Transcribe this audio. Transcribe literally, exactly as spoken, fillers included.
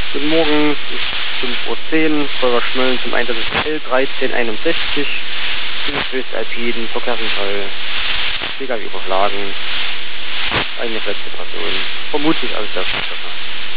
Guten Morgen, es ist fünf Uhr zehn, Feuerwehr Schmölln zum Einsatz ist L dreizehn einundsechzig, Südwest Alpiden, Verkehrsunfall, Pkw überschlagen, eine verletzte Person, vermutlich alles der Verkehr.